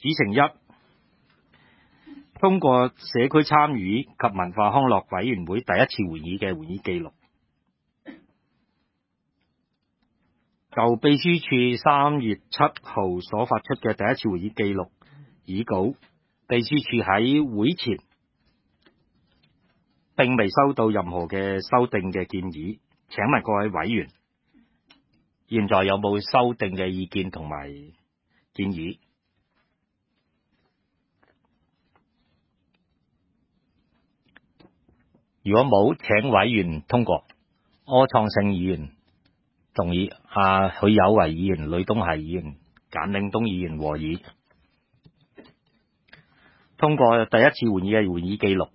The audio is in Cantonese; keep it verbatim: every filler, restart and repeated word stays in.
子程一，通過社區參與及文化康樂委員會第一次會議嘅會議記錄。就秘書處三月七號所發出嘅第一次會議記錄議稿，秘書處喺會前並未收到任何嘅修訂嘅建議。請問各位委員，現在有冇修訂嘅意見同埋建議？如果冇，請委員通過。柯創盛議員同意，阿許有為議員、呂東賢議員、簡永東議員和議。通過第一次會議嘅會議記錄。